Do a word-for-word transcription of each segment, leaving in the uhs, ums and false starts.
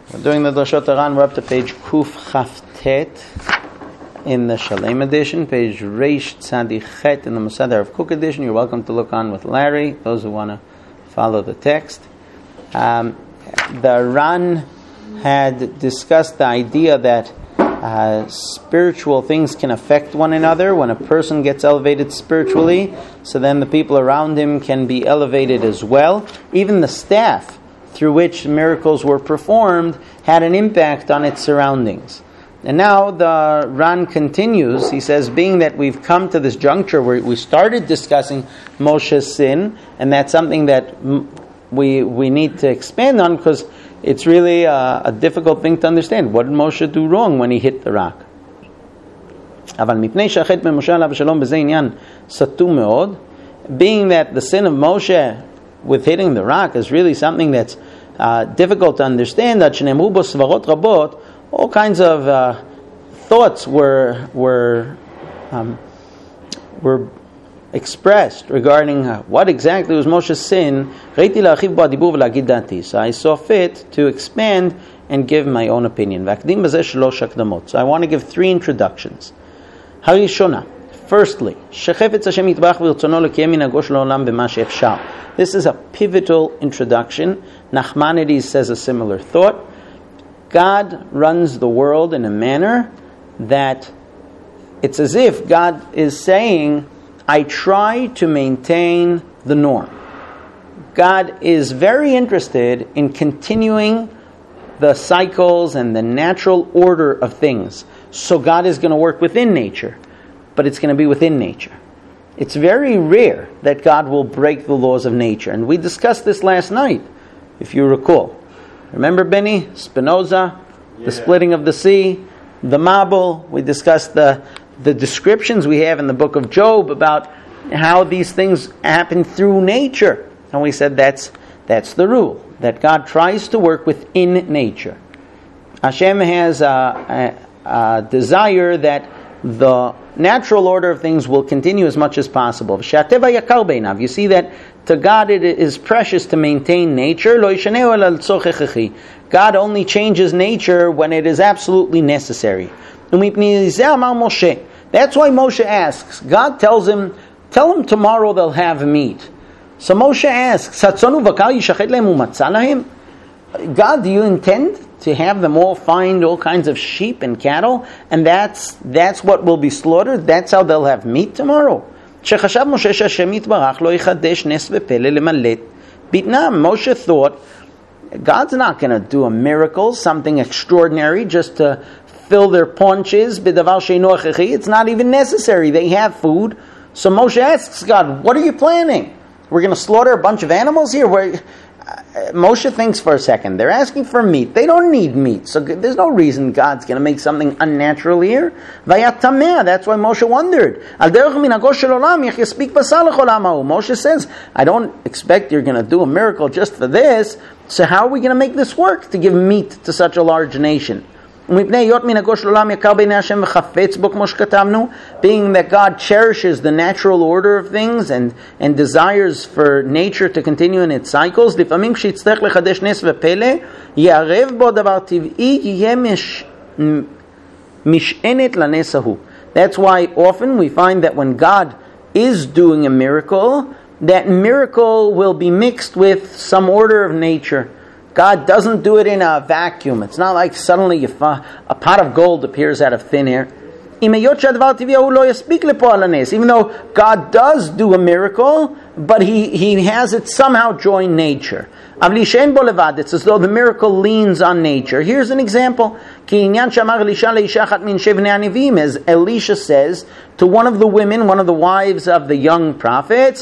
We're doing the Doshot Aran. We're up to page Kuf Chaf Tet in the Shalem edition, page Reish Tzadi Chet in the Musadar of Cook edition. You're welcome to look on with Larry, those who want to follow the text. Um, the Ran had discussed the idea that uh, spiritual things can affect one another. When a person gets elevated spiritually, so then the people around him can be elevated as well. Even the staff through which miracles were performed had an impact on its surroundings. And now the Ran continues. He says, being that we've come to this juncture where we started discussing Moshe's sin, and that's something that we we need to expand on because it's really a, a difficult thing to understand. What did Moshe do wrong when he hit the rock? Being that the sin of Moshe with hitting the rock is really something that's uh, difficult to understand, that all kinds of uh, thoughts were were um, were expressed regarding uh, what exactly was Moshe's sin. So I saw fit to expand and give my own opinion. So I want to give three introductions. Firstly, this is a pivotal introduction. Nachmanides says a similar thought. God runs the world in a manner that it's as if God is saying, I try to maintain the norm. God is very interested in continuing the cycles and the natural order of things. So God is going to work within nature, but it's going to be within nature. It's very rare that God will break the laws of nature. And we discussed this last night, if you recall. Remember, Benny? Spinoza, yeah. The splitting of the sea, the Mabul. We discussed the, the descriptions we have in the book of Job about how these things happen through nature. And we said that's that's the rule, that God tries to work within nature. Hashem has a, a, a desire that the natural order of things will continue as much as possible. You see that to God it is precious to maintain nature. God only changes nature when it is absolutely necessary. That's why Moshe asks. God tells him, tell him tomorrow they'll have meat. So Moshe asks, God, do you intend to have them all find all kinds of sheep and cattle, and that's that's what will be slaughtered? That's how they'll have meat tomorrow? Moshe thought, God's not going to do a miracle, something extraordinary, just to fill their paunches. It's not even necessary. They have food. So Moshe asks God, what are you planning? We're going to slaughter a bunch of animals here? We're, Moshe thinks for a second. They're asking for meat. They don't need meat. So there's no reason God's going to make something unnatural here. That's why Moshe wondered. Moshe says, I don't expect you're going to do a miracle just for this. So how are we going to make this work to give meat to such a large nation? Being that God cherishes the natural order of things and, and desires for nature to continue in its cycles, that's why often we find that when God is doing a miracle, that miracle will be mixed with some order of nature. God doesn't do it in a vacuum. It's not like suddenly a pot of gold appears out of thin air. Even though God does do a miracle, but he, he has it somehow join nature. It's as though the miracle leans on nature. Here's an example. As Elisha says to one of the women, one of the wives of the young prophets,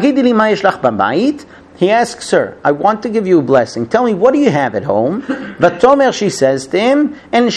he asks her, I want to give you a blessing. Tell me, what do you have at home? Vatomer, she says to him,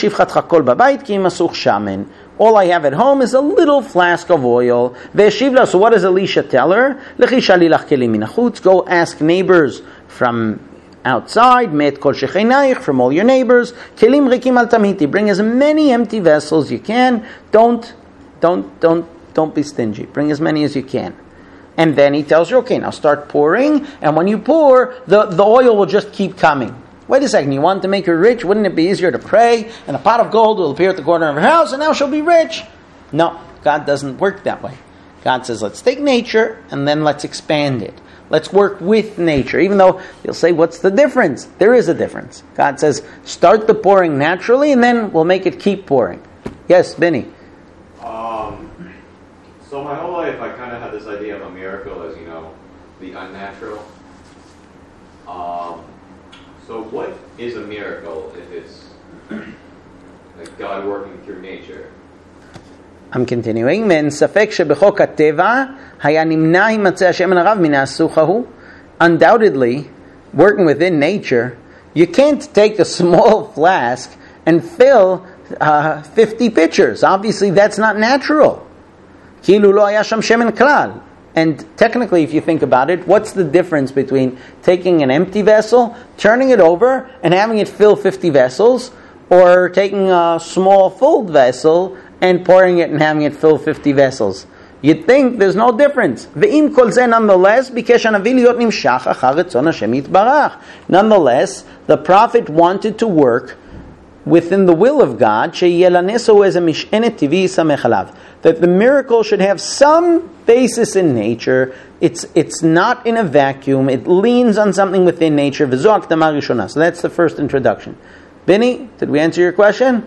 all I have at home is a little flask of oil. So what does Elisha tell her? Go ask neighbors from outside, from all your neighbors. Bring as many empty vessels you can. Don't, don't, don't, don't be stingy. Bring as many as you can. And then he tells her, okay, now start pouring, and when you pour, the, the oil will just keep coming. Wait a second, you want to make her rich? Wouldn't it be easier to pray and a pot of gold will appear at the corner of her house and now she'll be rich? No, God doesn't work that way. God says, let's take nature and then let's expand it. Let's work with nature. Even though you'll say, what's the difference? There is a difference. God says, start the pouring naturally and then we'll make it keep pouring. Yes, Benny. Um, so my whole life I kind of had this idea of a miracle as, you know, the unnatural. Um, so what is a miracle if it's like God working through nature? I'm continuing. Men safek shebechok hateva haya nimna himatzeh hashemen harav min ha'asucha hu. Undoubtedly, working within nature, you can't take a small flask and fill uh, fifty pitchers. Obviously, that's not natural. Kilu lo haya sham shemen klal. And technically, if you think about it, what's the difference between taking an empty vessel, turning it over, and having it fill fifty vessels, or taking a small filled vessel and pouring it and having it fill fifty vessels? You'd think there's no difference. Ve'im kol zeh nonetheless, bikesh hanavi liot nimshach achar retzon Hashem yitbarach. Nonetheless, the prophet wanted to work within the will of God, sheyelaneso ez mish'enet tivi yisamech alav, that the miracle should have some basis in nature. It's it's not in a vacuum. It leans on something within nature. V'zo hakdama rishona. So that's the first introduction. Benny, did we answer your question?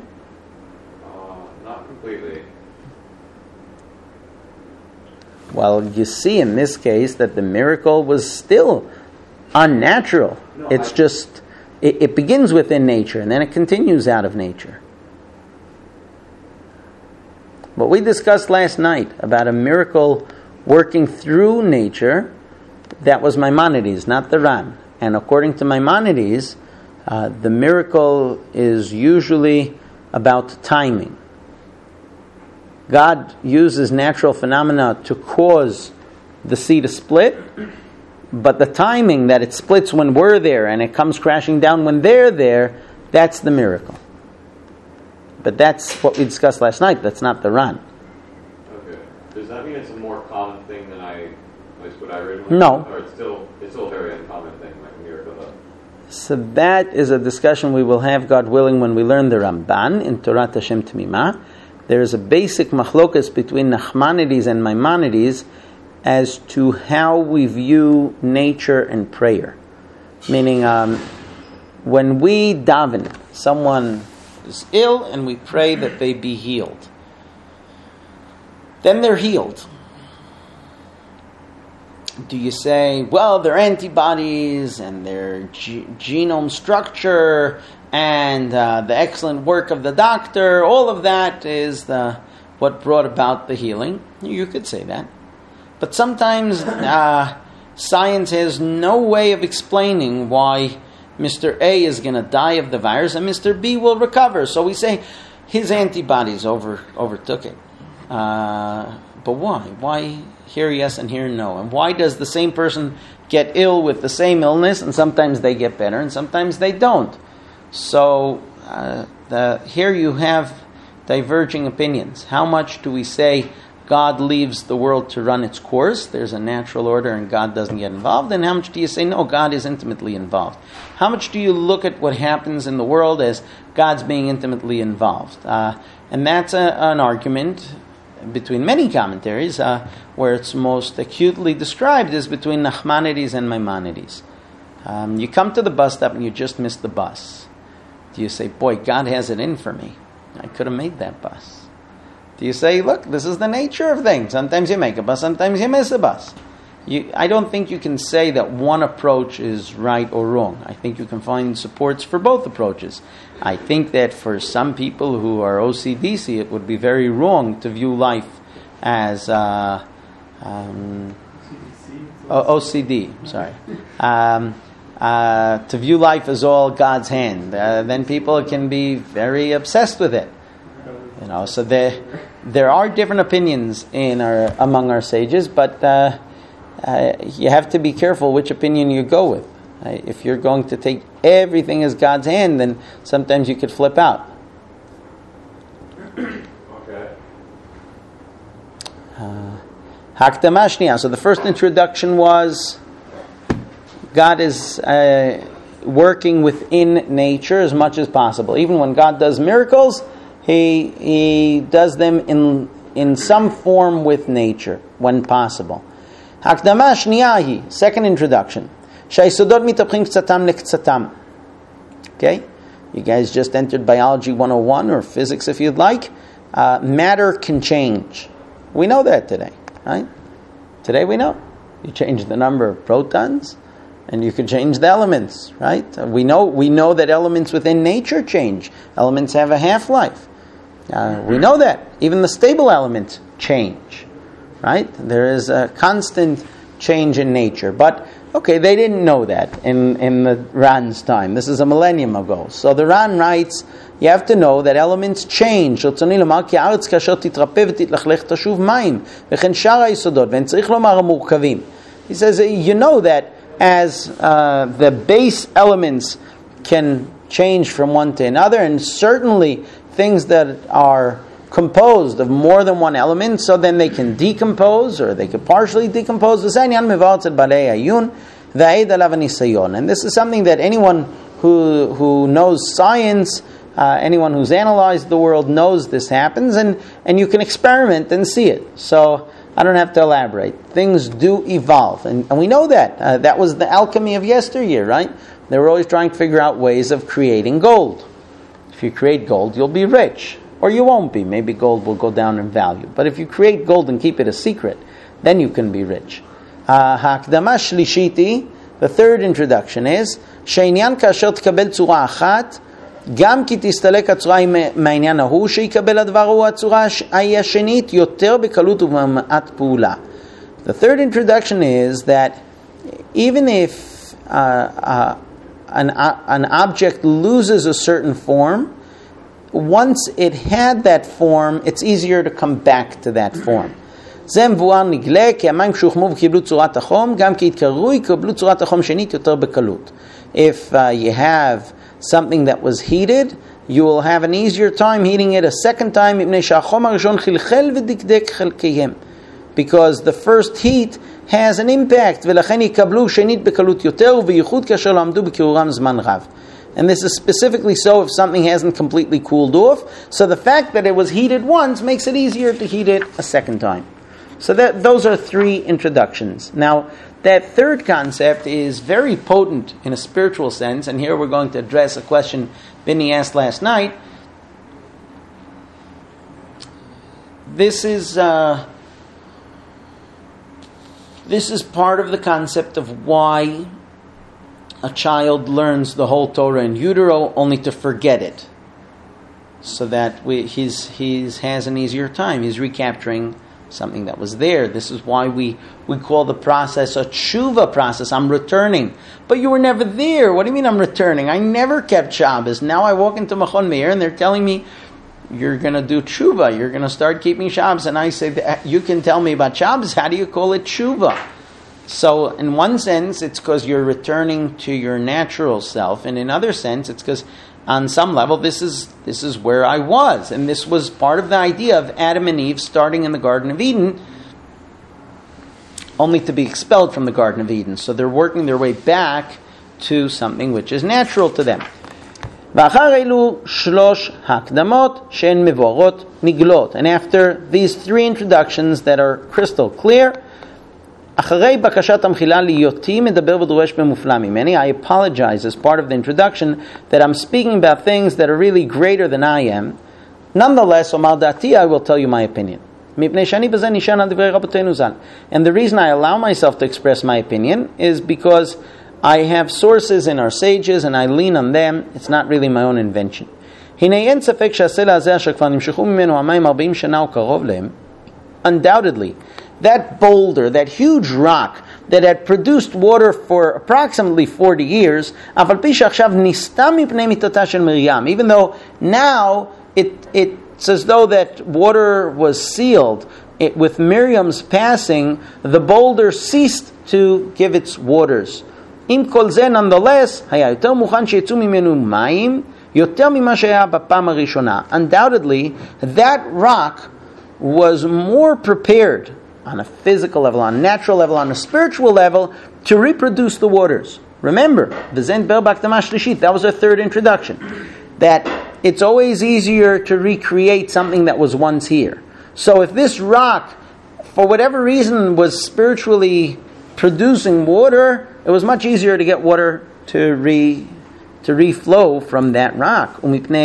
Well, you see in this case that the miracle was still unnatural. No, it's I... just, it, it begins within nature and then it continues out of nature. What we discussed last night about a miracle working through nature, that was Maimonides, not the Ran. And according to Maimonides, uh, the miracle is usually about timing. God uses natural phenomena to cause the sea to split, but the timing that it splits when we're there and it comes crashing down when they're there, that's the miracle. But that's what we discussed last night. That's not the Ran. Okay. Does that mean it's a more common thing than I, like what I originally No. Or it's still, it's still a very uncommon thing, like a miracle though? So that is a discussion we will have, God willing, when we learn the Ramban in Torat Hashem T'mimah. There is a basic machlokas between Nachmanides and Maimonides as to how we view nature and prayer. Meaning, um, when we daven, someone is ill and we pray that they be healed. Then they're healed. Do you say, well, their antibodies and their ge- genome structure and uh, the excellent work of the doctor, all of that is the what brought about the healing? You could say that. But sometimes uh, science has no way of explaining why Mister A is going to die of the virus and Mister B will recover. So we say his antibodies over overtook it. Uh, but why? Why here yes and here no? And why does the same person get ill with the same illness and sometimes they get better and sometimes they don't? So uh, the, here you have diverging opinions. How much do we say God leaves the world to run its course? There's a natural order and God doesn't get involved. And how much do you say, no, God is intimately involved? How much do you look at what happens in the world as God's being intimately involved? Uh, and that's a, an argument between many commentaries uh, where it's most acutely described is between Nachmanides and Maimonides. Um, you come to the bus stop and you just missed the bus. Do you say, boy, God has it in for me? I could have made that bus. Do you say, look, this is the nature of things. Sometimes you make a bus, sometimes you miss a bus. You, I don't think you can say that one approach is right or wrong. I think you can find supports for both approaches. I think that for some people who are O C D C, it would be very wrong to view life as uh, um, O C D, sorry. Um, Uh, to view life as all God's hand. Uh, then people can be very obsessed with it. You know, so there there are different opinions in our among our sages, but uh, uh, you have to be careful which opinion you go with. Uh, if you're going to take everything as God's hand, then sometimes you could flip out. Okay. Hakdama shniya. So the first introduction was God is uh, working within nature as much as possible. Even when God does miracles, He He does them in in some form with nature when possible. Hakdama shniya hi, second introduction. Shayesodot mitapchim k'tzatam lek'tzatam. Okay, you guys just entered biology one oh one or physics if you'd like. Uh, matter can change. We know that today, right? Today we know. You change the number of protons, and you can change the elements, right? We know we know that elements within nature change. Elements have a half-life. Uh, we know that. Even the stable elements change, right? There is a constant change in nature. But, okay, they didn't know that in, in the Ran's time. This is a millennium ago. So the Ran writes, you have to know that elements change. He says, you know that as uh, the base elements can change from one to another, and certainly things that are composed of more than one element, so then they can decompose or they can partially decompose. And this is something that anyone who who knows science, uh, anyone who's analyzed the world knows this happens, and, and you can experiment and see it. So I don't have to elaborate. Things do evolve, and, and we know that. Uh, that was the alchemy of yesteryear, right? They were always trying to figure out ways of creating gold. If you create gold, you'll be rich. Or you won't be. Maybe gold will go down in value. But if you create gold and keep it a secret, then you can be rich. Ha'akdama shlishiti, the third introduction is, she'inyan kasher tkabel tzura achat, גם כי תסתלק הצורה מהעניין ההוא שיקבל הדבר הוא הצורה השנית יותר בקלות ובמעט פעולה. The third introduction is that even if uh, uh, an, uh, an object loses a certain form, once it had that form, it's easier to come back to that form. זה מבואר נגלה כי המים כשהוחמו וקיבלו צורת החום, גם כי התקררו יקבלו צורת החום שנית יותר בקלות. If uh, you have something that was heated, you will have an easier time heating it a second time, because the first heat has an impact. And this is specifically so if something hasn't completely cooled off. So the fact that it was heated once makes it easier to heat it a second time. So that those are three introductions. Now, that third concept is very potent in a spiritual sense, and here we're going to address a question Vinny asked last night. This is uh, this is part of the concept of why a child learns the whole Torah in utero only to forget it, so that we, he's he's has an easier time. He's recapturing something that was there. This is why we, we call the process a tshuva process. I'm returning. But you were never there. What do you mean I'm returning? I never kept Shabbos. Now I walk into Machon Meir and they're telling me, you're going to do tshuva. You're going to start keeping Shabbos. And I say, you can tell me about Shabbos. How do you call it tshuva? So in one sense, it's because you're returning to your natural self. And in another sense, it's because on some level, this is this is where I was. And this was part of the idea of Adam and Eve starting in the Garden of Eden, only to be expelled from the Garden of Eden. So they're working their way back to something which is natural to them. And after these three introductions that are crystal clear, I apologize as part of the introduction that I'm speaking about things that are really greater than I am. Nonetheless, I will tell you my opinion. And the reason I allow myself to express my opinion is because I have sources in our sages and I lean on them. It's not really my own invention. Undoubtedly, that boulder, that huge rock that had produced water for approximately forty years, even though now it, it's as though that water was sealed, it, with Miriam's passing, the boulder ceased to give its waters. Nonetheless, undoubtedly, that rock was more prepared on a physical level, on a natural level, on a spiritual level, to reproduce the waters. Remember, v'zen ber b'akdama shlishit, that was our third introduction. That it's always easier to recreate something that was once here. So if this rock, for whatever reason, was spiritually producing water, it was much easier to get water to re to reflow from that rock.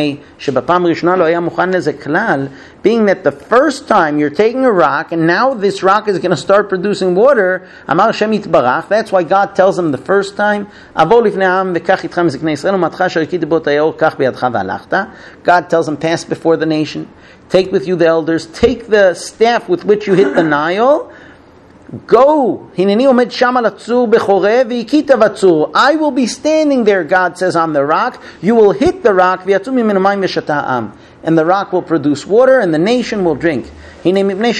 Being that the first time you're taking a rock and now this rock is going to start producing water, that's why God tells them the first time, God tells them, pass before the nation, take with you the elders, take the staff with which you hit the Nile, go. I will be standing there, God says, on the rock. You will hit the rock, and the rock will produce water, and the nation will drink. You're coming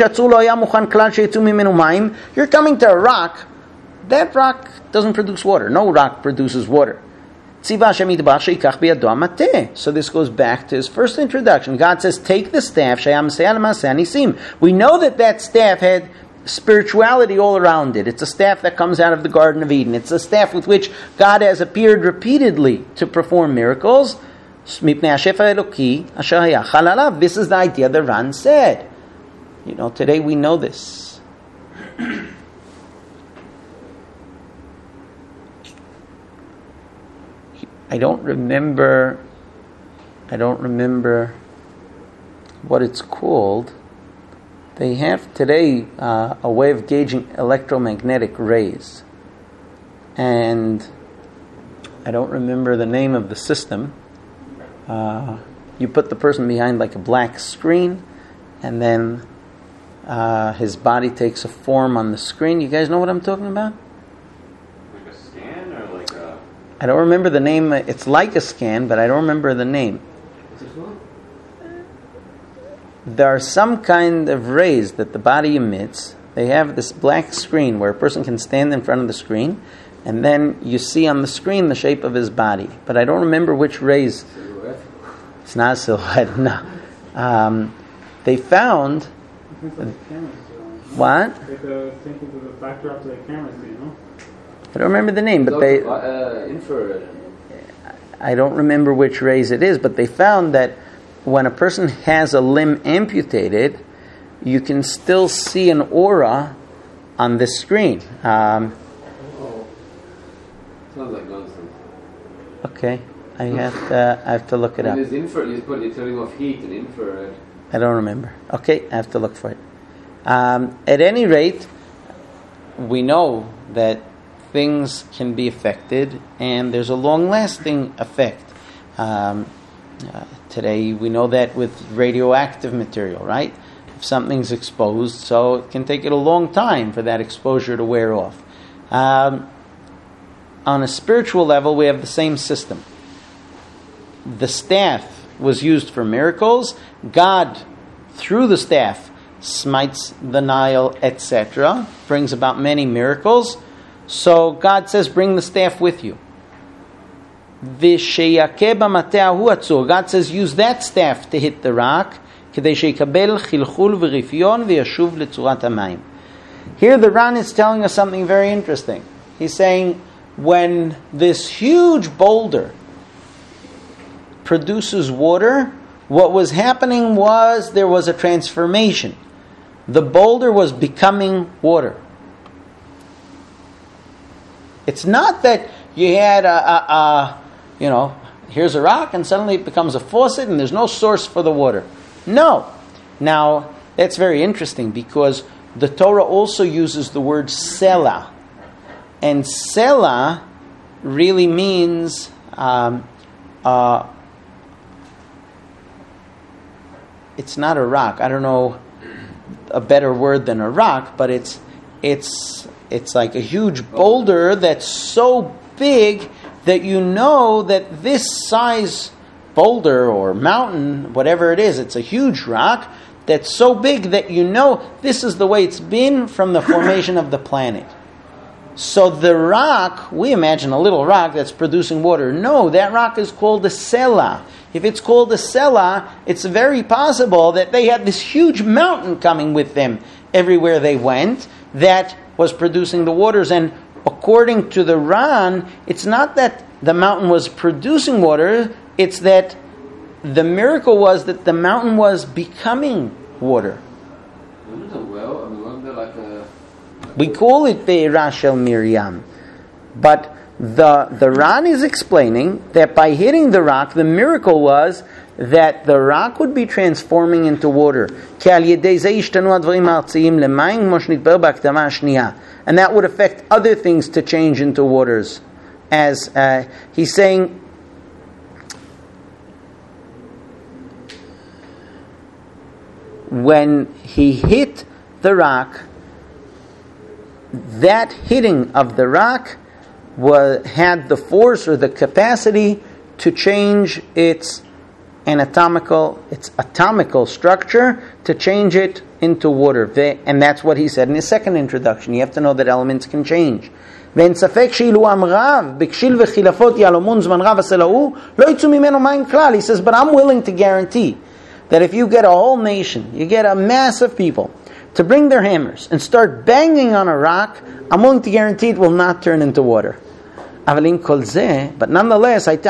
to a rock. That rock doesn't produce water. No rock produces water. So this goes back to his first introduction. God says, take the staff. We know that that staff had spirituality all around it. It's a staff that comes out of the Garden of Eden. It's a staff with which God has appeared repeatedly to perform miracles. This is the idea that Ran said. You know, today we know this. I don't remember I don't remember what it's called. They have today uh, a way of gauging electromagnetic rays. And I don't remember the name of the system. Uh, you put the person behind like a black screen, and then uh, his body takes a form on the screen. You guys know what I'm talking about? Like a scan or like a... I don't remember the name. It's like a scan, but I don't remember the name. There are some kind of rays that the body emits. They have this black screen where a person can stand in front of the screen, and then you see on the screen the shape of his body. But I don't remember which rays. Silhouette? It's not a silhouette, no. Um, they found... What? Like the thing to the backdrop to the cameras, you know? I don't remember the name, but they... Uh, infrared. I don't remember which rays it is, but they found that when a person has a limb amputated, you can still see an aura on this screen. Um, Oh. Sounds like nonsense. okay, I have to, I have to look it And up. there's infrared, you put, you're turning off heat and infrared. I don't remember. Okay, I have to look for it. Um, at any rate, we know that things can be affected, and there's a long-lasting effect. Um, uh, today, we know that with radioactive material, right? If something's exposed, so it can take it a long time for that exposure to wear off. Um, on a spiritual level, we have the same system. The staff was used for miracles. God, through the staff, smites the Nile, et cetera, brings about many miracles. So God says, bring the staff with you. God says, use that staff to hit the rock. Here the Ran is telling us something very interesting. He's saying, when this huge boulder produces water, what was happening was there was a transformation. The boulder was becoming water. It's not that you had a, a, a, you know, here's a rock and suddenly it becomes a faucet and there's no source for the water. No. Now, that's very interesting because the Torah also uses the word Selah. And Selah really means um, uh, it's not a rock. I don't know a better word than a rock, but it's it's it's like a huge boulder that's so big that you know that this size boulder or mountain, whatever it is, it's a huge rock that's so big that you know this is the way it's been from the formation of the planet. So the rock, we imagine a little rock that's producing water. No, that rock is called a Selah. If it's called a Selah, it's very possible that they had this huge mountain coming with them everywhere they went that was producing the waters. And according to the Ran, it's not that the mountain was producing water, it's that the miracle was that the mountain was becoming water. Wasn't it a well? I mean, wasn't there like a... We call it Be'era Shel Miriam. But the, the Ran is explaining that by hitting the rock, the miracle was that the rock would be transforming into water. And that would affect other things to change into waters. As uh, he's saying, when he hit the rock, that hitting of the rock was, had the force or the capacity to change its anatomical, its atomical structure, to change it into water. And that's what he said in his second introduction. You have to know that elements can change. He says, but I'm willing to guarantee that if you get a whole nation, you get a mass of people to bring their hammers and start banging on a rock, I'm willing to guarantee it will not turn into water. But nonetheless, so what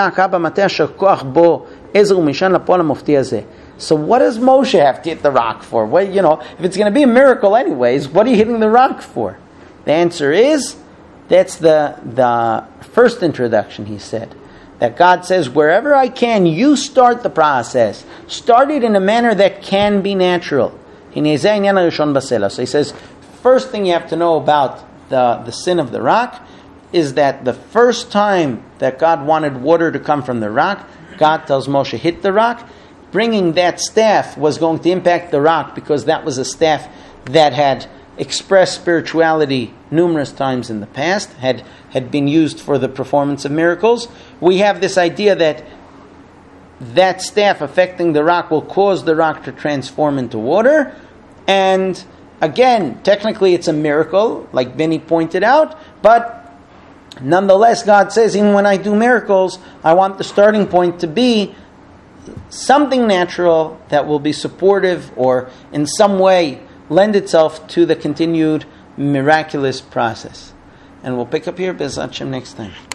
does Moshe have to hit the rock for? Well, you know, if it's going to be a miracle anyways, what are you hitting the rock for? The answer is, that's the the first introduction, he said. That God says, wherever I can, you start the process. Start it in a manner that can be natural. So he says, first thing you have to know about the, the sin of the rock is that the first time that God wanted water to come from the rock, God tells Moshe, hit the rock. Bringing that staff was going to impact the rock because that was a staff that had expressed spirituality numerous times in the past, had, had been used for the performance of miracles. We have this idea that that staff affecting the rock will cause the rock to transform into water. And again, technically it's a miracle, like Benny pointed out, but nonetheless, God says, even when I do miracles, I want the starting point to be something natural that will be supportive or in some way lend itself to the continued miraculous process. And we'll pick up here, Bez Hashem, next time.